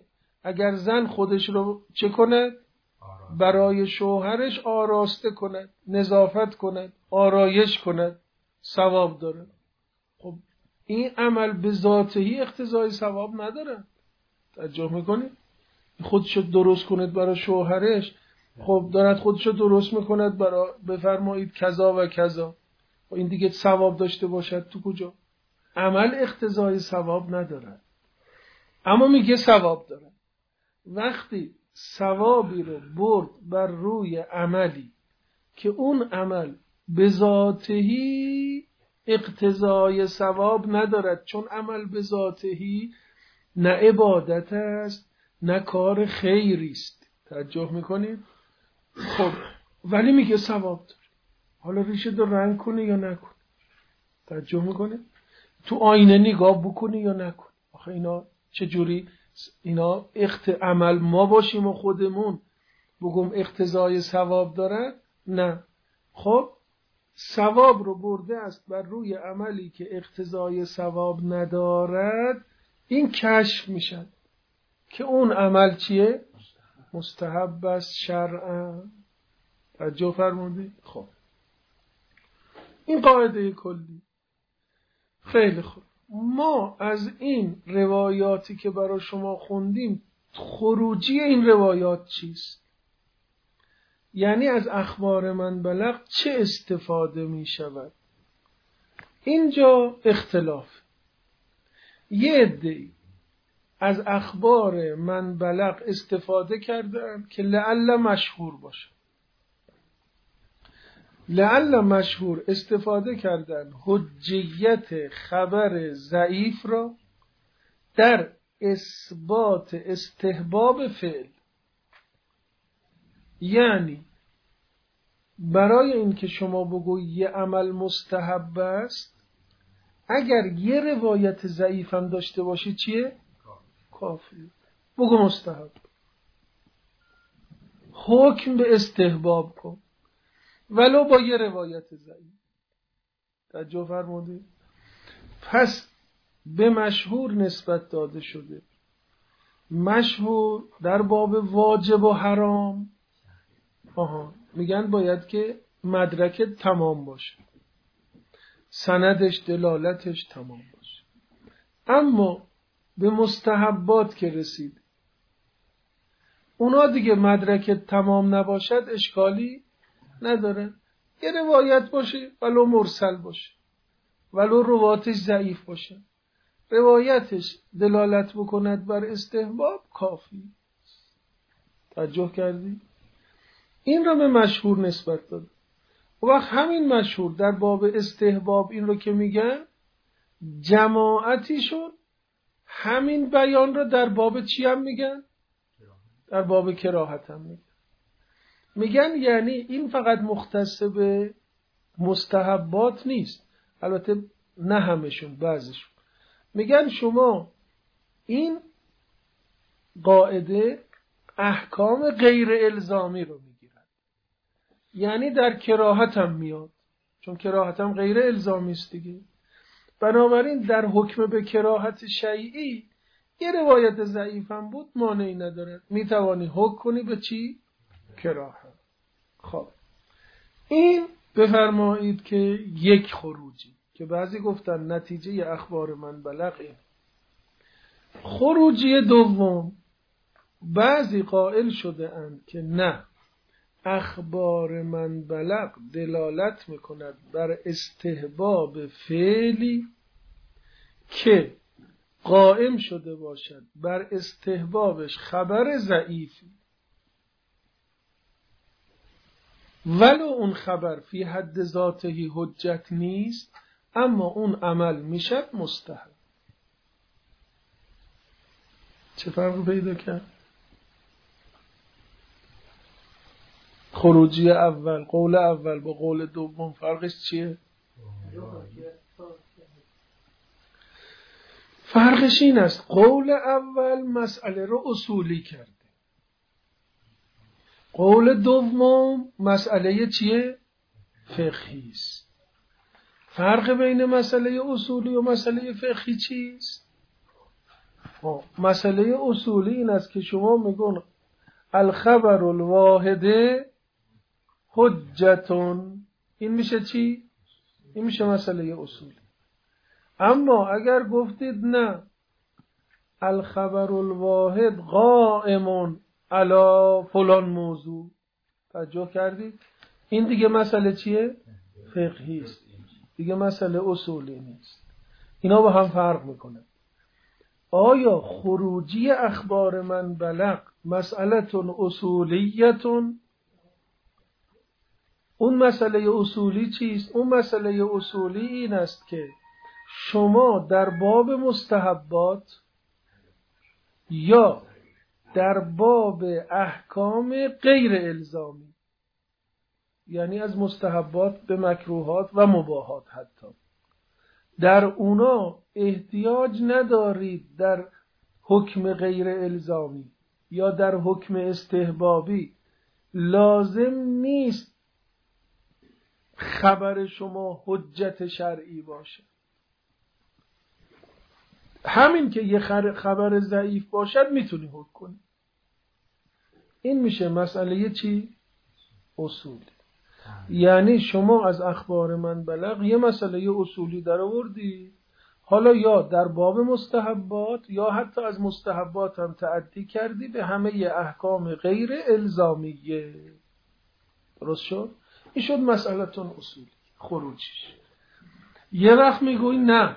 اگر زن خودش رو چه کند؟ برای شوهرش آراسته کند، نظافت کند، آرایش کند، ثواب داره. خب این عمل به ذاتهی اقتضای ثواب نداره. توجه میکنید؟ خودشو درست کند برای شوهرش، خب دارد خودشو درست میکند برای بفرمایید کذا و کذا، خب این دیگه ثواب داشته باشد تو کجا؟ عمل اقتضای ثواب نداره، اما میگه ثواب داره. وقتی ثوابی رو برد بر روی عملی که اون عمل به ذاتهی اقتضای ثواب ندارد، چون عمل به ذاتهی نه عبادت است نه کار خیری است. توجه میکنید؟ خب ولی میگه ثواب داره. حالا ریشه دو رنگ کنه یا نکنه؟ توجه میکنه؟ تو آینه نگاه بکنه یا نکنه؟ آخه اینا چجوری؟ اینا عمل ما باشیم و خودمون بگم اقتضای ثواب دارد؟ نه. خب ثواب رو برده است بر روی عملی که اقتضای ثواب ندارد، این کشف میشد که اون عمل چیه؟ مستحب است شرعاً. توجه فرمودید؟ خب این قاعده کلی. خیلی خوب، ما از این روایاتی که برای شما خوندیم خروجی این روایات چیست؟ یعنی از اخبار من بلغ چه استفاده می شود؟ اینجا اختلاف. یه عده‌ای از اخبار من بلغ استفاده کردن که لعل مشهور باشه. لعل مشهور استفاده کردن حجیت خبر ضعیف را در اثبات استحباب فعل. یعنی برای اینکه شما بگوی یه عمل مستحب است، اگر یه روایت ضعیف هم داشته باشی چیه؟ کافی. بگو مستحب. حکم به استحباب کن ولو با یه روایت ضعیف. توجه فرمودید؟ پس به مشهور نسبت داده شده. مشهور در باب واجب و حرام میگن باید که مدرک تمام باشه، سندش دلالتش تمام باشه. اما به مستحبات که رسید، اونا دیگه مدرک تمام نباشد اشکالی نداره. یه روایت باشه ولو مرسل باشه، ولو رواتش ضعیف باشه، روایتش دلالت بکند بر استحباب کافی. توجه کردی؟ این رو به مشهور نسبت داد. و وقت همین مشهور در باب استحباب این رو که میگن، جماعتیشون همین بیان رو در باب چی هم میگن؟ در باب کراهت هم میگن. میگن یعنی این فقط مختص به مستحبات نیست، البته نه همشون، بعضیشون. میگن شما این قاعده احکام غیر الزامی رو میگیرن، یعنی در کراهت هم میاد، چون کراهت هم غیر الزامی است دیگه. بنابراین در حکم به کراهت شیعی یه روایت ضعیف هم بود مانعی نداره، میتوانی حکم کنی به چی؟ کراهت. خب این بفرمایید که یک خروجی که بعضی گفتن نتیجه اخبار من بلغ این. خروجی دوم، بعضی قائل شده اند که نه، اخبار من بلغ دلالت میکند بر استحباب فعلی که قائم شده باشد بر استحبابش خبر ضعیفی، ولو اون خبر فی حد ذاتهی حجت نیست، اما اون عمل میشد مستحب. چه فرق پیدا کرد؟ خروجی اول، قول اول با قول دوم فرقش چیه؟ فرقش این است قول اول مسئله رو اصولی کرده، قول دوم مسئله چیه؟ فقهی است. فرق بین مسئله اصولی و مسئله فقهی چیست؟ مسئله اصولی این است که شما میگون الخبر الواحد حجتون، این میشه چی؟ این میشه مسئله اصولی. اما اگر گفتید نه الخبر الواحد قائم علی فلان موضوع، توجه کردید؟ این دیگه مسئله چیه؟ فقهی است، دیگه مسئله اصولی نیست. اینا با هم فرق میکنه. آیا خروجی اخبار من بلغ مسئلتون اصولیتون؟ اون مسئله اصولی چیست؟ اون مسئله اصولی این است که شما در باب مستحبات یا در باب احکام غیر الزامی، یعنی از مستحبات به مکروهات و مباحات، حتی در اونا احتیاج ندارید در حکم غیر الزامی یا در حکم استحبابی لازم نیست خبر شما حجت شرعی باشه. همین که یه خبر ضعیف باشد میتونی حکم کنی. این میشه مسئله چی؟ اصولی. یعنی شما از اخبار من بلغ یه مسئله اصولی در آوردی، حالا یا در باب مستحبات یا حتی از مستحبات هم تعدی کردی به همه احکام غیر الزامیه. درست شد؟ این شد مسئلتون اصولی، خروجیش. یه وقت میگوی نه،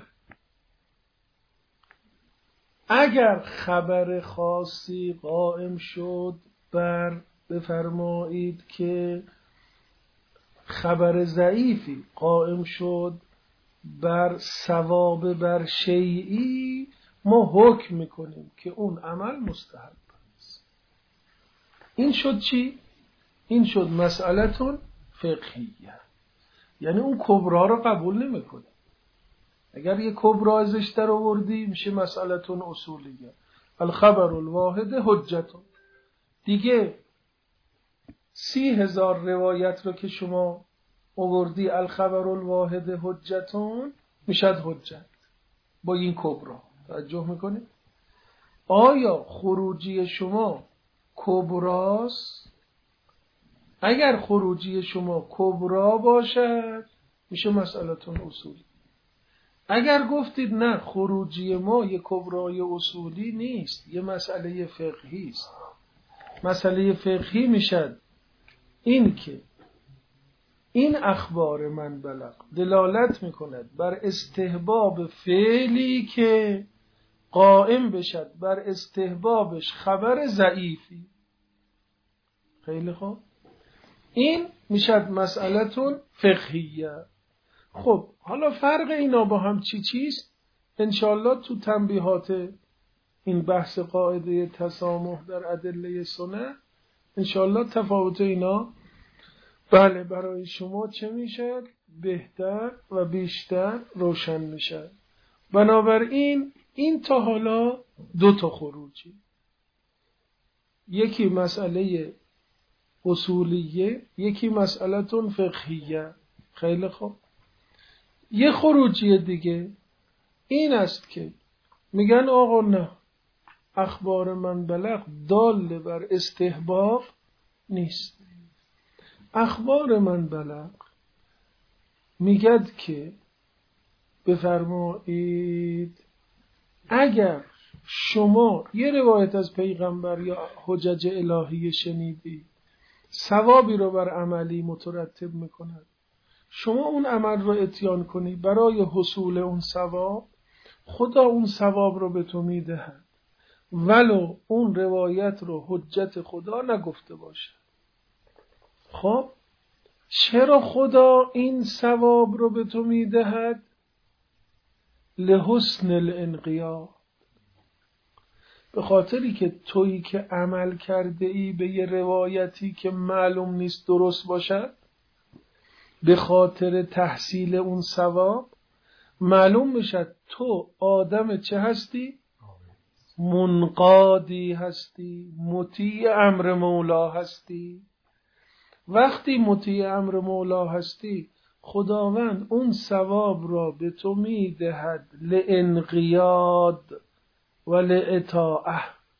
اگر خبر خاصی قائم شد بر، بفرمایید که خبر ضعیفی قائم شد بر ثواب بر شیئی، ما حکم میکنیم که اون عمل مستحب است. این شد چی؟ این شد مسئلتون فقهیه. یعنی اون کبرا رو قبول نمیکنه. اگر یه کبرا ازش در آوردی میشه مسئلتون اصولیه. الخبر الواحد حجتون. دیگه 30,000 روایت رو که شما آوردی الخبر الواحد حجتون میشد حجت با این کبرا. توجه میکنید؟ آیا خروجی شما کبراست؟ اگر خروجی شما کبرا باشد میشه مسئلتون اصولی. اگر گفتید نه خروجی ما یه کبرای اصولی نیست، یه مسئله فقهی است، مسئله فقهی میشد این که این اخبار من بلغ دلالت میکند بر استحباب فعلی که قائم بشد بر استحبابش خبر ضعیفی. خیلی خوب، این میشد مسئلتون فقهیه. خب حالا فرق اینا با هم چیست؟ انشالله تو تنبیهات این بحث قاعده تسامح در ادله سنت انشالله تفاوت اینا بله برای شما چه میشه؟ بهتر و بیشتر روشن میشه. بنابراین این تا حالا 2 خروجی، یکی مسئله اصولیه، یکی مسئلتون فقهیه. خیلی خوب، یه خروجی دیگه این است که میگن آقا نه، اخبار من بلغ دال بر استحباب نیست. اخبار من بلغ میگد که بفرمایید اگر شما یه روایت از پیغمبر یا حجج الهی شنیدی ثوابی رو بر عملی مترتب میکند، شما اون عمل رو اتیان کنی، برای حصول اون ثواب خدا اون ثواب رو به تو میدهد ولو اون روایت رو حجت خدا نگفته باشه. خب چرا خدا این ثواب رو به تو میدهد؟ لحسن الانقیاد، به خاطری که تویی که عمل کرده ای به یه روایتی که معلوم نیست درست باشد، به خاطر تحصیل اون ثواب معلوم بشد تو آدم چه هستی؟ منقادی هستی، مطیع امر مولا هستی. وقتی مطیع امر مولا هستی خداوند اون ثواب را به تو میدهد لانقیاد و لإطاعه،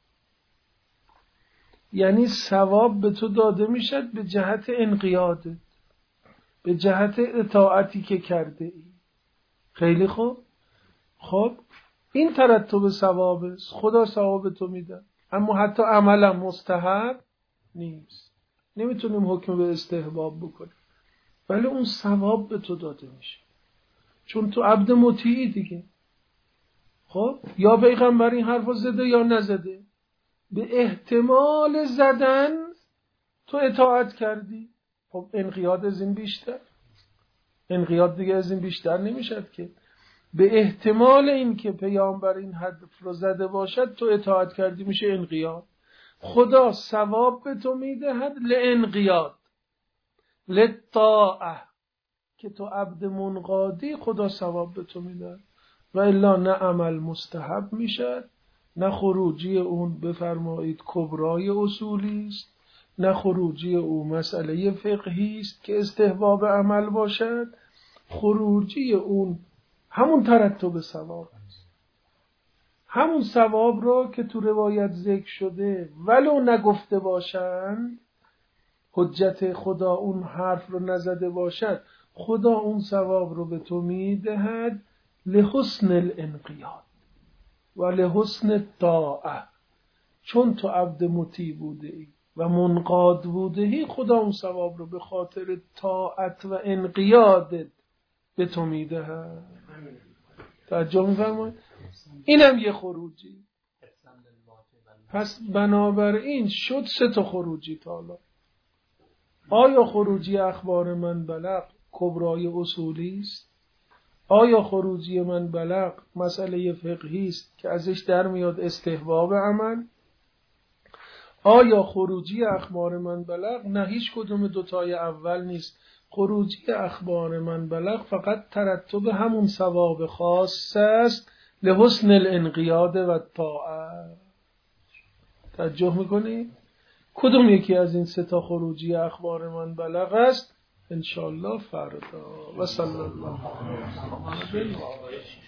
یعنی ثواب به تو داده میشد به جهت انقیادت، به جهت اطاعتی که کرده ای. خیلی خوب. خب این ترتب ثواب است، خدا ثواب تو میده، اما حتی عملا مستحب نیست، نمیتونیم حکم به استحباب بکنیم، ولی اون ثواب به تو داده میشه چون تو عبد مطیعی دیگه. خب یا پیغمبر این حرفو زده یا نزده، به احتمال زدن تو اطاعت کردی. خب انقیاد از این بیشتر، انقیاد دیگه از این بیشتر نمیشد که. به احتمال این که پیامبر این حرف رو زده باشد تو اطاعت کردی، میشه انقیاد. خدا ثواب به تو میدهد لانقیاد، للطاعه، که تو عبد منقادی خدا ثواب به تو میدهد. و الا نه عمل مستحب میشد، نه خروجی اون بفرمایید کبرای اصولی است، نه خروجی او مسئله فقهی است که استحباب عمل باشد. خروجی اون همون ترتب ثواب است، همون ثواب را که تو روایت ذکر شده ولو نگفته باشند، حجت خدا اون حرف رو نزده باشد، خدا اون ثواب رو به تو میدهد لحسن الانقیاد و لحسن الطاعه. چون تو عبد مطیع بوده ای و منقاد بوده ای، خدا اون ثواب رو به خاطر طاعت و انقیادت به تو میدهد. توجه می‌فرمایید؟ اینم یه خروجی. پس بنابراین شد 3 خروجی تا حالا. آیا خروجی اخبار من بلغ کبرای اصولی است؟ آیا خروجی من بلغ مسئله فقهی است که ازش در میاد استحباب عمل؟ آیا خروجی اخبار من بلغ نه هیچ کدوم دوتای اول نیست، خروجی اخبار من بلغ فقط ترتب همون ثواب خاص است لحسن الانقیاد و طاعه. توجه میکنی؟ کدوم یکی از این 3 خروجی اخبار من بلغ است؟ انشاءالله فردا. و صلی الله علیه و سلم.